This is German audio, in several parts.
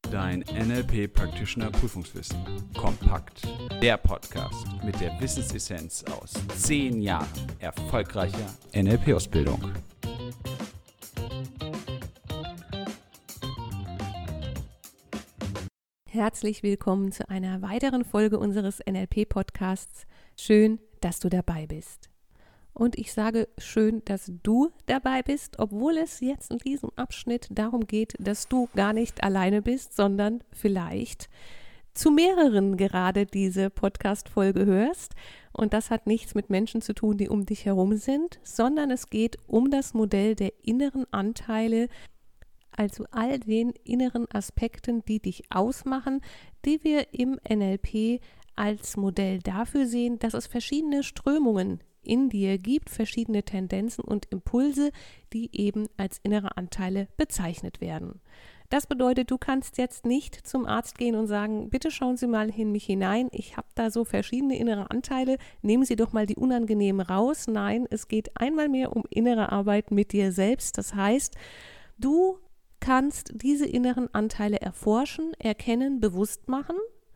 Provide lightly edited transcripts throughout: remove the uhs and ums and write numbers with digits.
Dein NLP Practitioner Prüfungswissen. Kompakt. Der Podcast mit der Wissensessenz aus 10 Jahren erfolgreicher NLP-Ausbildung. Herzlich willkommen zu einer weiteren Folge unseres NLP-Podcasts. Schön, dass du dabei bist. Und ich sage schön, dass du dabei bist, obwohl es jetzt in diesem Abschnitt darum geht, dass du gar nicht alleine bist, sondern vielleicht zu mehreren gerade diese Podcast-Folge hörst. Und das hat nichts mit Menschen zu tun, die um dich herum sind, sondern es geht um das Modell der inneren Anteile, also all den inneren Aspekten, die dich ausmachen, die wir im NLP als Modell dafür sehen, dass es verschiedene Strömungen in dir gibt, verschiedene Tendenzen und Impulse, die eben als innere Anteile bezeichnet werden. Das bedeutet, du kannst jetzt nicht zum Arzt gehen und sagen, bitte schauen Sie mal in mich hinein, ich habe da so verschiedene innere Anteile, nehmen Sie doch mal die unangenehmen raus. Nein, es geht einmal mehr um innere Arbeit mit dir selbst. Das heißt, du kannst diese inneren Anteile erforschen, erkennen, bewusst machen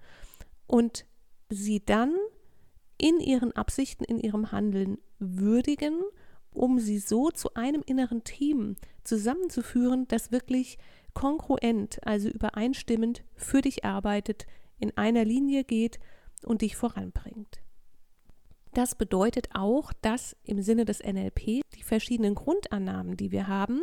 und sie dann in ihren Absichten, in ihrem Handeln würdigen, um sie so zu einem inneren Team zusammenzuführen, das wirklich kongruent, also übereinstimmend für dich arbeitet, in einer Linie geht und dich voranbringt. Das bedeutet auch, dass im Sinne des NLP die verschiedenen Grundannahmen, die wir haben,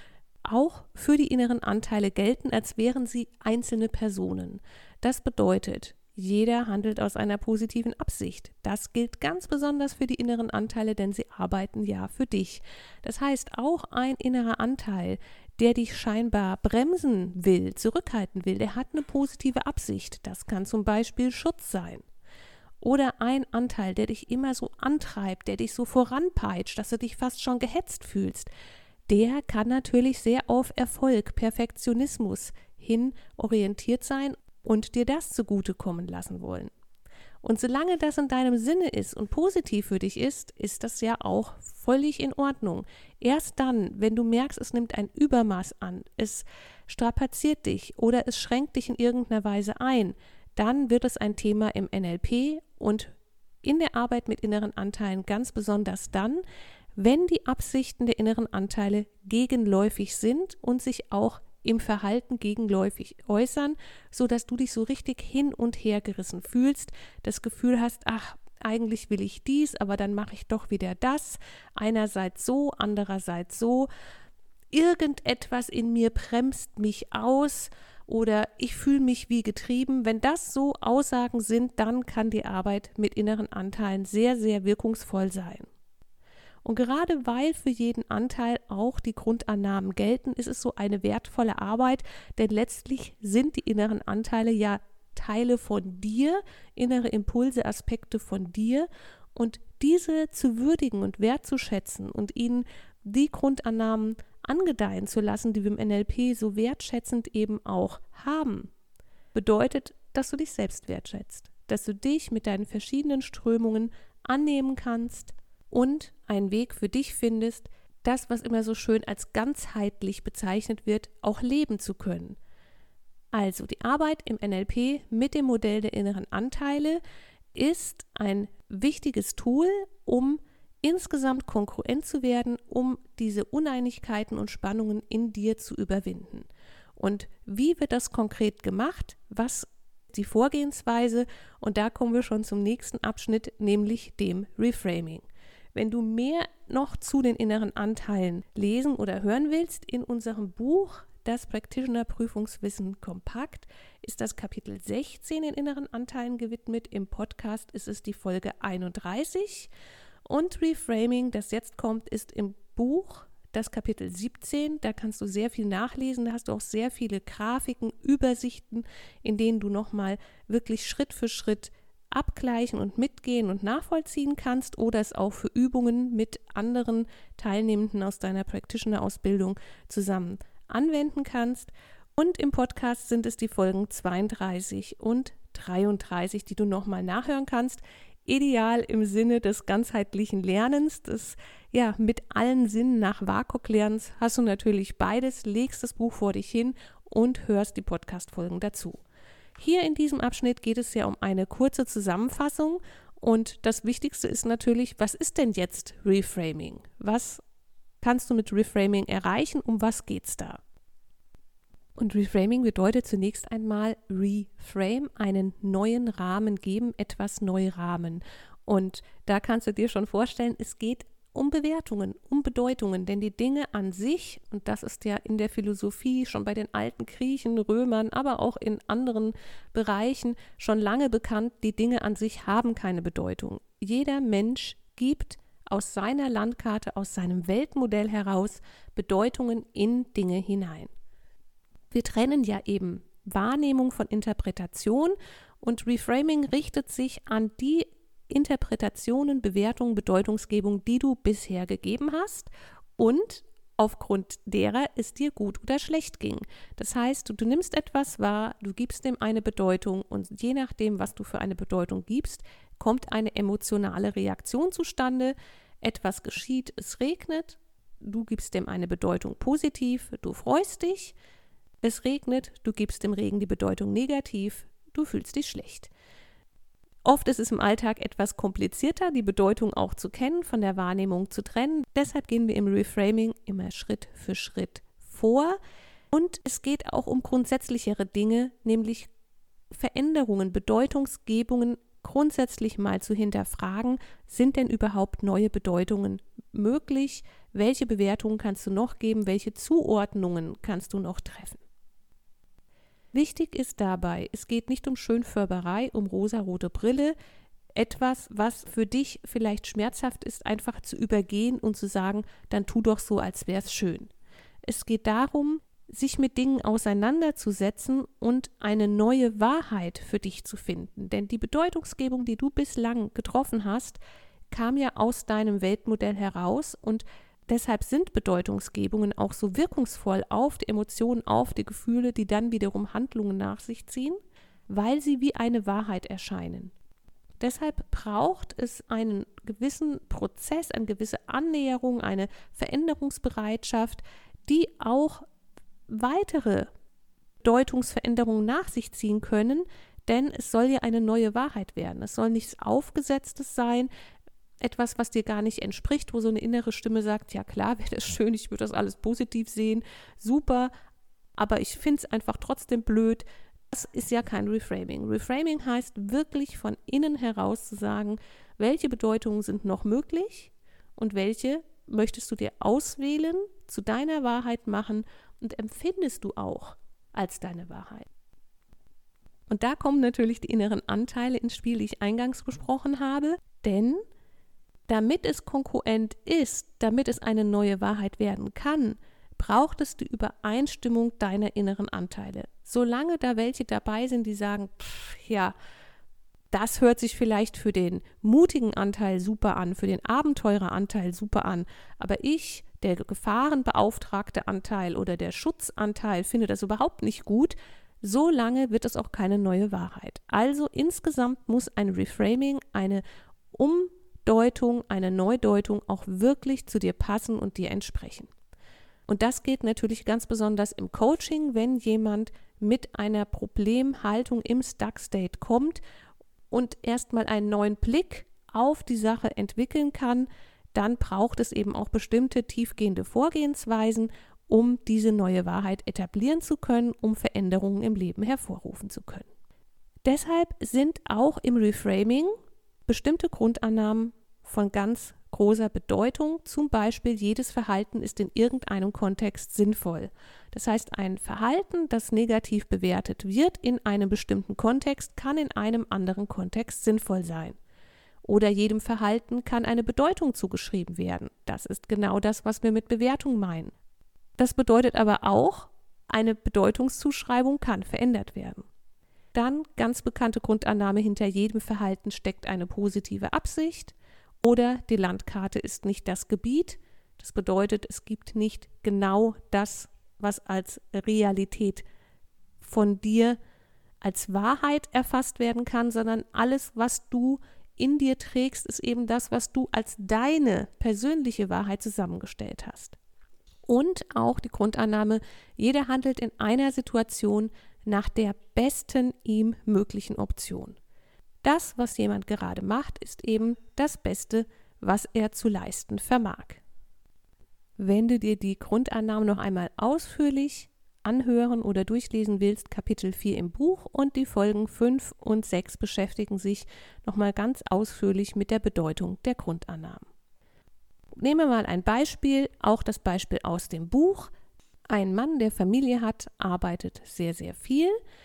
auch für die inneren Anteile gelten, als wären sie einzelne Personen. Das bedeutet, jeder handelt aus einer positiven Absicht. Das gilt ganz besonders für die inneren Anteile, denn sie arbeiten ja für dich. Das heißt, auch ein innerer Anteil, der dich scheinbar bremsen will, zurückhalten will, der hat eine positive Absicht. Das kann zum Beispiel Schutz sein. Oder ein Anteil, der dich immer so antreibt, der dich so voranpeitscht, dass du dich fast schon gehetzt fühlst, der kann natürlich sehr auf Erfolg, Perfektionismus hin orientiert sein und dir das zugutekommen lassen wollen. Und solange das in deinem Sinne ist und positiv für dich ist, ist das ja auch völlig in Ordnung. Erst dann, wenn du merkst, es nimmt ein Übermaß an, es strapaziert dich oder es schränkt dich in irgendeiner Weise ein, dann wird es ein Thema im NLP und in der Arbeit mit inneren Anteilen ganz besonders dann, wenn die Absichten der inneren Anteile gegenläufig sind und sich auch im Verhalten gegenläufig äußern, sodass du dich so richtig hin und her gerissen fühlst, das Gefühl hast, ach, eigentlich will ich dies, aber dann mache ich doch wieder das, einerseits so, andererseits so, irgendetwas in mir bremst mich aus oder ich fühle mich wie getrieben. Wenn das so Aussagen sind, dann kann die Arbeit mit inneren Anteilen sehr, sehr wirkungsvoll sein. Und gerade weil für jeden Anteil auch die Grundannahmen gelten, ist es so eine wertvolle Arbeit, denn letztlich sind die inneren Anteile ja Teile von dir, innere Impulse, Aspekte von dir und diese zu würdigen und wertzuschätzen und ihnen die Grundannahmen angedeihen zu lassen, die wir im NLP so wertschätzend eben auch haben, bedeutet, dass du dich selbst wertschätzt, dass du dich mit deinen verschiedenen Strömungen annehmen kannst und einen Weg für dich findest, das, was immer so schön als ganzheitlich bezeichnet wird, auch leben zu können. Also die Arbeit im NLP mit dem Modell der inneren Anteile ist ein wichtiges Tool, um insgesamt kongruent zu werden, um diese Uneinigkeiten und Spannungen in dir zu überwinden. Und wie wird das konkret gemacht? Was ist die Vorgehensweise? Und da kommen wir schon zum nächsten Abschnitt, nämlich dem Reframing. Wenn du mehr noch zu den inneren Anteilen lesen oder hören willst, in unserem Buch Das Practitioner Prüfungswissen Kompakt ist das Kapitel 16 den inneren Anteilen gewidmet. Im Podcast ist es die Folge 31 und Reframing, das jetzt kommt, ist im Buch das Kapitel 17. Da kannst du sehr viel nachlesen, da hast du auch sehr viele Grafiken, Übersichten, in denen du nochmal wirklich Schritt für Schritt abgleichen und mitgehen und nachvollziehen kannst oder es auch für Übungen mit anderen Teilnehmenden aus deiner Practitioner-Ausbildung zusammen anwenden kannst. Und im Podcast sind es die Folgen 32 und 33, die du nochmal nachhören kannst. Ideal im Sinne des ganzheitlichen Lernens, des mit allen Sinnen nach WAKOK lernens, hast du natürlich beides, legst das Buch vor dich hin und hörst die Podcast-Folgen dazu. Hier in diesem Abschnitt geht es ja um eine kurze Zusammenfassung und das Wichtigste ist natürlich, was ist denn jetzt Reframing? Was kannst du mit Reframing erreichen? Um was geht's da? Und Reframing bedeutet zunächst einmal reframe, einen neuen Rahmen geben, etwas neu rahmen. Und da kannst du dir schon vorstellen, es geht um Bewertungen, um Bedeutungen, denn die Dinge an sich, und das ist ja in der Philosophie schon bei den alten Griechen, Römern, aber auch in anderen Bereichen schon lange bekannt, die Dinge an sich haben keine Bedeutung. Jeder Mensch gibt aus seiner Landkarte, aus seinem Weltmodell heraus Bedeutungen in Dinge hinein. Wir trennen ja eben Wahrnehmung von Interpretation und Reframing richtet sich an die Interpretationen, Bewertungen, Bedeutungsgebung, die du bisher gegeben hast und aufgrund derer es dir gut oder schlecht ging. Das heißt, du nimmst etwas wahr, du gibst dem eine Bedeutung und je nachdem, was du für eine Bedeutung gibst, kommt eine emotionale Reaktion zustande. Etwas geschieht, es regnet, du gibst dem eine Bedeutung positiv, du freust dich. Es regnet, du gibst dem Regen die Bedeutung negativ, du fühlst dich schlecht. Oft ist es im Alltag etwas komplizierter, die Bedeutung auch zu kennen, von der Wahrnehmung zu trennen. Deshalb gehen wir im Reframing immer Schritt für Schritt vor. Und es geht auch um grundsätzlichere Dinge, nämlich Veränderungen, Bedeutungsgebungen grundsätzlich mal zu hinterfragen. Sind denn überhaupt neue Bedeutungen möglich? Welche Bewertungen kannst du noch geben? Welche Zuordnungen kannst du noch treffen? Wichtig ist dabei, es geht nicht um Schönfärberei, um rosarote Brille, etwas, was für dich vielleicht schmerzhaft ist, einfach zu übergehen und zu sagen, dann tu doch so, als wäre es schön. Es geht darum, sich mit Dingen auseinanderzusetzen und eine neue Wahrheit für dich zu finden. Denn die Bedeutungsgebung, die du bislang getroffen hast, kam ja aus deinem Weltmodell heraus und deshalb sind Bedeutungsgebungen auch so wirkungsvoll auf die Emotionen, auf die Gefühle, die dann wiederum Handlungen nach sich ziehen, weil sie wie eine Wahrheit erscheinen. Deshalb braucht es einen gewissen Prozess, eine gewisse Annäherung, eine Veränderungsbereitschaft, die auch weitere Deutungsveränderungen nach sich ziehen können, denn es soll ja eine neue Wahrheit werden. Es soll nichts Aufgesetztes sein, etwas, was dir gar nicht entspricht, wo so eine innere Stimme sagt, ja klar, wäre das schön, ich würde das alles positiv sehen, super, aber ich finde es einfach trotzdem blöd. Das ist ja kein Reframing. Reframing heißt wirklich von innen heraus zu sagen, welche Bedeutungen sind noch möglich und welche möchtest du dir auswählen, zu deiner Wahrheit machen und empfindest du auch als deine Wahrheit. Und da kommen natürlich die inneren Anteile ins Spiel, die ich eingangs besprochen habe, denn damit es kongruent ist, damit es eine neue Wahrheit werden kann, braucht es die Übereinstimmung deiner inneren Anteile. Solange da welche dabei sind, die sagen, ja, das hört sich vielleicht für den mutigen Anteil super an, für den Abenteureranteil super an, aber ich, der gefahrenbeauftragte Anteil oder der Schutzanteil, finde das überhaupt nicht gut, solange wird es auch keine neue Wahrheit. Also insgesamt muss ein Reframing, eine Umdeutung, eine Neudeutung auch wirklich zu dir passen und dir entsprechen. Und das geht natürlich ganz besonders im Coaching, wenn jemand mit einer Problemhaltung im Stuck-State kommt und erstmal einen neuen Blick auf die Sache entwickeln kann, dann braucht es eben auch bestimmte tiefgehende Vorgehensweisen, um diese neue Wahrheit etablieren zu können, um Veränderungen im Leben hervorrufen zu können. Deshalb sind auch im Reframing bestimmte Grundannahmen von ganz großer Bedeutung. Zum Beispiel, jedes Verhalten ist in irgendeinem Kontext sinnvoll. Das heißt, ein Verhalten, das negativ bewertet wird in einem bestimmten Kontext, kann in einem anderen Kontext sinnvoll sein. Oder jedem Verhalten kann eine Bedeutung zugeschrieben werden. Das ist genau das, was wir mit Bewertung meinen. Das bedeutet aber auch, eine Bedeutungszuschreibung kann verändert werden. Dann ganz bekannte Grundannahme, hinter jedem Verhalten steckt eine positive Absicht oder die Landkarte ist nicht das Gebiet. Das bedeutet, es gibt nicht genau das, was als Realität von dir als Wahrheit erfasst werden kann, sondern alles, was du in dir trägst, ist eben das, was du als deine persönliche Wahrheit zusammengestellt hast. Und auch die Grundannahme, jeder handelt in einer Situation nach der besten ihm möglichen Option. Das, was jemand gerade macht, ist eben das Beste, was er zu leisten vermag. Wenn du dir die Grundannahmen noch einmal ausführlich anhören oder durchlesen willst, Kapitel 4 im Buch und die Folgen 5 und 6 beschäftigen sich nochmal ganz ausführlich mit der Bedeutung der Grundannahmen. Nehmen wir mal ein Beispiel, auch das Beispiel aus dem Buch. Ein Mann, der Familie hat, arbeitet sehr, sehr viel.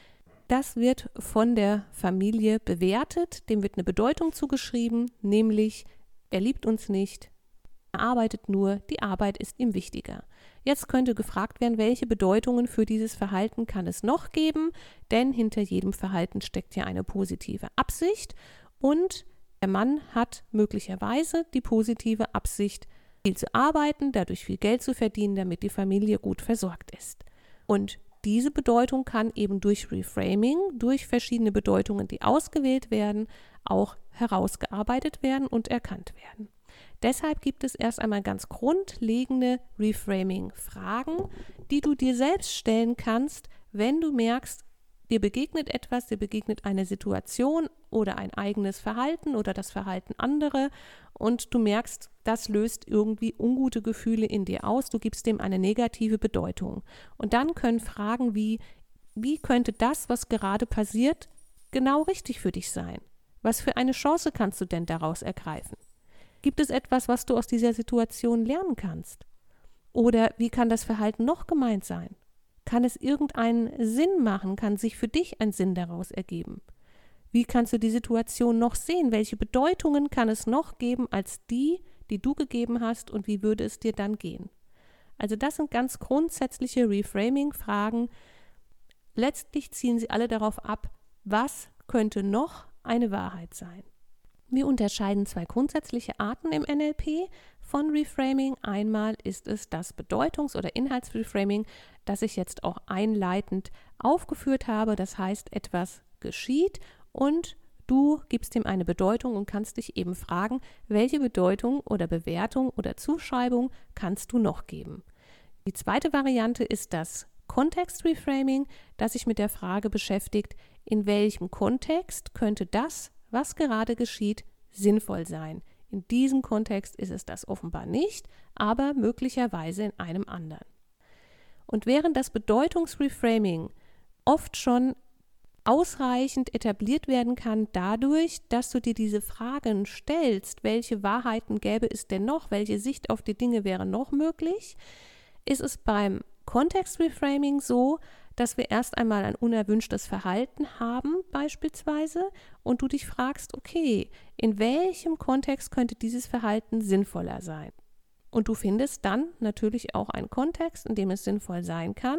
Das wird von der Familie bewertet, dem wird eine Bedeutung zugeschrieben, nämlich er liebt uns nicht, er arbeitet nur, die Arbeit ist ihm wichtiger. Jetzt könnte gefragt werden, welche Bedeutungen für dieses Verhalten kann es noch geben, denn hinter jedem Verhalten steckt ja eine positive Absicht und der Mann hat möglicherweise die positive Absicht, viel zu arbeiten, dadurch viel Geld zu verdienen, damit die Familie gut versorgt ist. Und diese Bedeutung kann eben durch Reframing, durch verschiedene Bedeutungen, die ausgewählt werden, auch herausgearbeitet werden und erkannt werden. Deshalb gibt es erst einmal ganz grundlegende Reframing-Fragen, die du dir selbst stellen kannst, wenn du merkst, dir begegnet etwas, dir begegnet eine Situation oder ein eigenes Verhalten oder das Verhalten anderer und du merkst, das löst irgendwie ungute Gefühle in dir aus, du gibst dem eine negative Bedeutung. Und dann können Fragen wie könnte das, was gerade passiert, genau richtig für dich sein? Was für eine Chance kannst du denn daraus ergreifen? Gibt es etwas, was du aus dieser Situation lernen kannst? Oder wie kann das Verhalten noch gemeint sein? Kann es irgendeinen Sinn machen? Kann sich für dich ein Sinn daraus ergeben? Wie kannst du die Situation noch sehen? Welche Bedeutungen kann es noch geben als die du gegeben hast und wie würde es dir dann gehen? Also das sind ganz grundsätzliche Reframing-Fragen. Letztlich zielen sie alle darauf ab, was könnte noch eine Wahrheit sein. Wir unterscheiden zwei grundsätzliche Arten im NLP von Reframing. Einmal ist es das Bedeutungs- oder Inhaltsreframing, das ich jetzt auch einleitend aufgeführt habe. Das heißt, etwas geschieht und du gibst dem eine Bedeutung und kannst dich eben fragen, welche Bedeutung oder Bewertung oder Zuschreibung kannst du noch geben. Die zweite Variante ist das Kontext-Reframing, das sich mit der Frage beschäftigt, in welchem Kontext könnte das, was gerade geschieht, sinnvoll sein. In diesem Kontext ist es das offenbar nicht, aber möglicherweise in einem anderen. Und während das Bedeutungsreframing oft schon ausreichend etabliert werden kann dadurch, dass du dir diese Fragen stellst, welche Wahrheiten gäbe es denn noch, welche Sicht auf die Dinge wäre noch möglich, ist es beim Kontextreframing so, dass wir erst einmal ein unerwünschtes Verhalten haben beispielsweise und du dich fragst, okay, in welchem Kontext könnte dieses Verhalten sinnvoller sein? Und du findest dann natürlich auch einen Kontext, in dem es sinnvoll sein kann.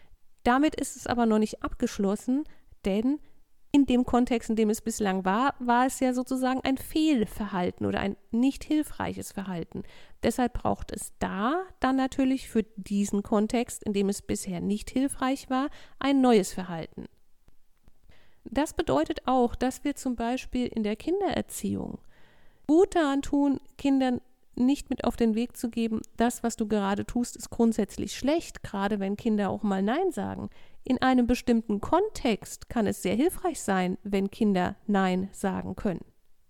Damit ist es aber noch nicht abgeschlossen, denn in dem Kontext, in dem es bislang war, war es ja sozusagen ein Fehlverhalten oder ein nicht hilfreiches Verhalten. Deshalb braucht es da dann natürlich für diesen Kontext, in dem es bisher nicht hilfreich war, ein neues Verhalten. Das bedeutet auch, dass wir zum Beispiel in der Kindererziehung gut daran tun, Kindern nicht mit auf den Weg zu geben, das, was du gerade tust, ist grundsätzlich schlecht, gerade wenn Kinder auch mal Nein sagen. In einem bestimmten Kontext kann es sehr hilfreich sein, wenn Kinder Nein sagen können.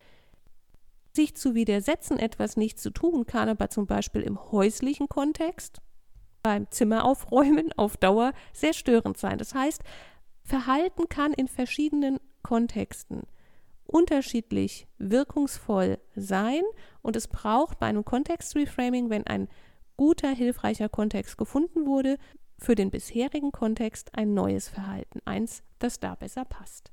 Sich zu widersetzen, etwas nicht zu tun, kann aber zum Beispiel im häuslichen Kontext, beim Zimmer aufräumen, auf Dauer sehr störend sein. Das heißt, Verhalten kann in verschiedenen Kontexten unterschiedlich wirkungsvoll sein und es braucht bei einem Kontextreframing, wenn ein guter, hilfreicher Kontext gefunden wurde, für den bisherigen Kontext ein neues Verhalten, eins, das da besser passt.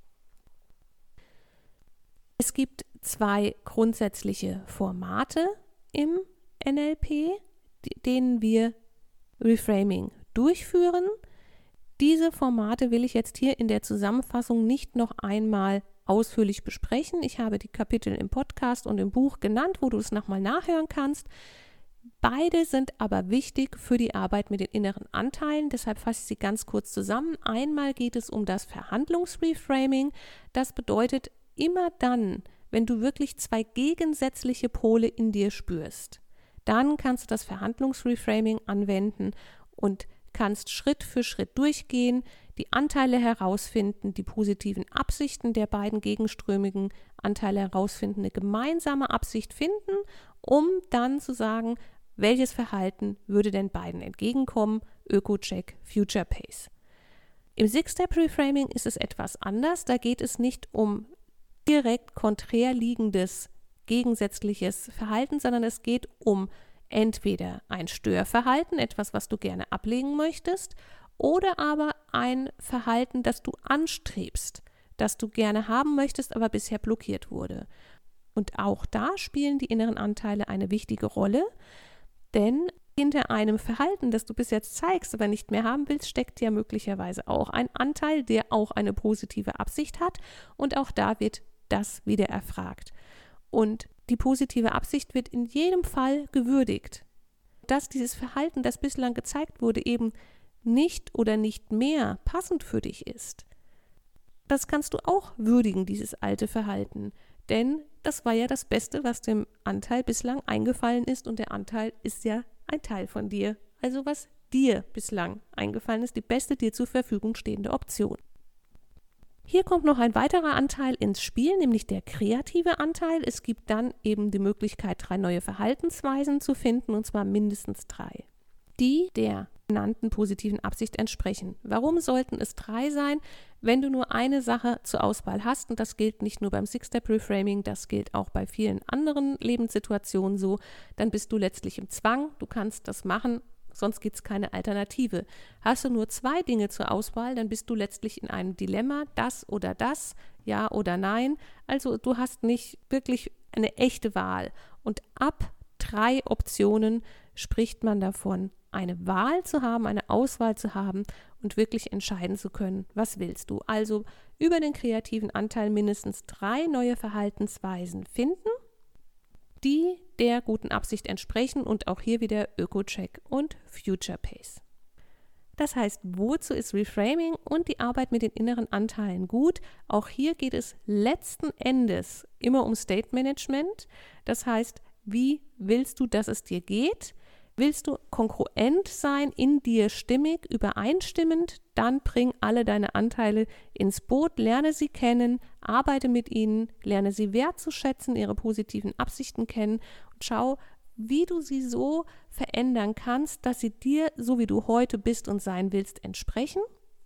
Es gibt zwei grundsätzliche Formate im NLP, denen wir Reframing durchführen. Diese Formate will ich jetzt hier in der Zusammenfassung nicht noch einmal ausführlich besprechen. Ich habe die Kapitel im Podcast und im Buch genannt, wo du es nochmal nachhören kannst. Beide sind aber wichtig für die Arbeit mit den inneren Anteilen, deshalb fasse ich sie ganz kurz zusammen. Einmal geht es um das Verhandlungsreframing. Das bedeutet, immer dann, wenn du wirklich zwei gegensätzliche Pole in dir spürst, dann kannst du das Verhandlungsreframing anwenden und kannst Schritt für Schritt durchgehen, die Anteile herausfinden, die positiven Absichten der beiden gegenströmigen Anteile herausfinden, eine gemeinsame Absicht finden, um dann zu sagen, welches Verhalten würde denn beiden entgegenkommen, Öko-Check, Future Pace. Im Six-Step-Reframing ist es etwas anders, da geht es nicht um direkt konträr liegendes, gegensätzliches Verhalten, sondern es geht um entweder ein Störverhalten, etwas, was du gerne ablegen möchtest, oder aber ein Verhalten, das du anstrebst, das du gerne haben möchtest, aber bisher blockiert wurde. Und auch da spielen die inneren Anteile eine wichtige Rolle, denn hinter einem Verhalten, das du bis jetzt zeigst, aber nicht mehr haben willst, steckt ja möglicherweise auch ein Anteil, der auch eine positive Absicht hat, und auch da wird das wieder erfragt. Und die positive Absicht wird in jedem Fall gewürdigt. Dass dieses Verhalten, das bislang gezeigt wurde, eben nicht oder nicht mehr passend für dich ist, das kannst du auch würdigen, dieses alte Verhalten. Denn das war ja das Beste, was dem Anteil bislang eingefallen ist, und der Anteil ist ja ein Teil von dir. Also was dir bislang eingefallen ist, die beste dir zur Verfügung stehende Option. Hier kommt noch ein weiterer Anteil ins Spiel, nämlich der kreative Anteil. Es gibt dann eben die Möglichkeit, 3 neue Verhaltensweisen zu finden, und zwar mindestens 3, die der genannten positiven Absicht entsprechen. Warum sollten es 3 sein, wenn du nur eine Sache zur Auswahl hast? Und das gilt nicht nur beim Six-Step-Reframing, das gilt auch bei vielen anderen Lebenssituationen so. Dann bist du letztlich im Zwang, du kannst das machen, sonst gibt es keine Alternative. Hast du nur 2 Dinge zur Auswahl, dann bist du letztlich in einem Dilemma, das oder das, ja oder nein. Also du hast nicht wirklich eine echte Wahl. Und ab 3 Optionen spricht man davon, eine Wahl zu haben, eine Auswahl zu haben und wirklich entscheiden zu können, was willst du. Also über den kreativen Anteil mindestens 3 neue Verhaltensweisen finden, die der guten Absicht entsprechen, und auch hier wieder Öko-Check und Future Pace. Das heißt, wozu ist Reframing und die Arbeit mit den inneren Anteilen gut? Auch hier geht es letzten Endes immer um State Management. Das heißt, wie willst du, dass es dir geht? Willst du kongruent sein, in dir stimmig, übereinstimmend, dann bring alle deine Anteile ins Boot, lerne sie kennen, arbeite mit ihnen, lerne sie wertzuschätzen, ihre positiven Absichten kennen und schau, wie du sie so verändern kannst, dass sie dir, so wie du heute bist und sein willst, entsprechen.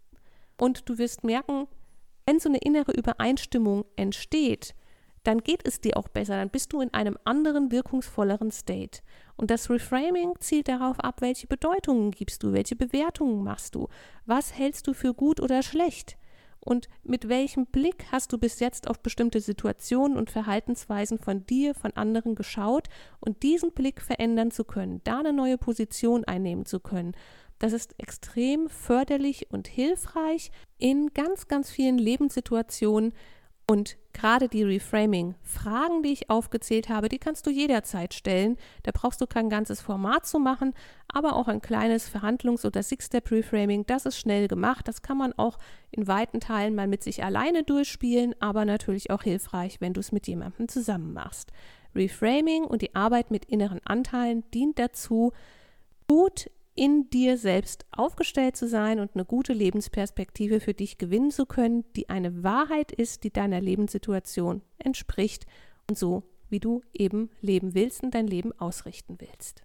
Und du wirst merken, wenn so eine innere Übereinstimmung entsteht, dann geht es dir auch besser, dann bist du in einem anderen, wirkungsvolleren State. Und das Reframing zielt darauf ab, welche Bedeutungen gibst du, welche Bewertungen machst du, was hältst du für gut oder schlecht und mit welchem Blick hast du bis jetzt auf bestimmte Situationen und Verhaltensweisen von dir, von anderen geschaut und diesen Blick verändern zu können, da eine neue Position einnehmen zu können. Das ist extrem förderlich und hilfreich in ganz, ganz vielen Lebenssituationen. Und gerade die Reframing-Fragen, die ich aufgezählt habe, die kannst du jederzeit stellen. Da brauchst du kein ganzes Format zu machen, aber auch ein kleines Verhandlungs- oder Six-Step-Reframing, das ist schnell gemacht. Das kann man auch in weiten Teilen mal mit sich alleine durchspielen, aber natürlich auch hilfreich, wenn du es mit jemandem zusammen machst. Reframing und die Arbeit mit inneren Anteilen dient dazu, gut in dir selbst aufgestellt zu sein und eine gute Lebensperspektive für dich gewinnen zu können, die eine Wahrheit ist, die deiner Lebenssituation entspricht und so, wie du eben leben willst und dein Leben ausrichten willst.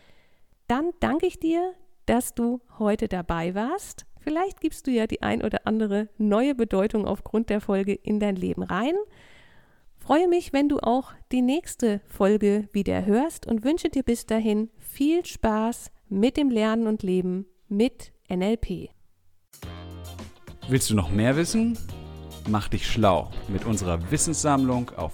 Dann danke ich dir, dass du heute dabei warst. Vielleicht gibst du ja die ein oder andere neue Bedeutung aufgrund der Folge in dein Leben rein. Freue mich, wenn du auch die nächste Folge wieder hörst und wünsche dir bis dahin viel Spaß mit dem Lernen und Leben mit NLP. Willst du noch mehr wissen? Mach dich schlau mit unserer Wissenssammlung auf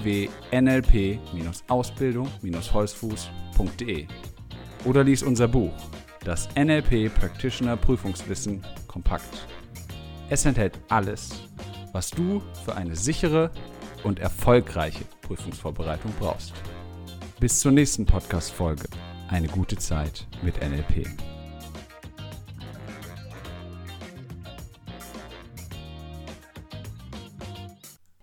www.nlp-ausbildung-holzfuß.de oder lies unser Buch, das NLP Practitioner Prüfungswissen kompakt. Es enthält alles, was du für eine sichere und erfolgreiche Prüfungsvorbereitung brauchst. Bis zur nächsten Podcast-Folge. Eine gute Zeit mit NLP.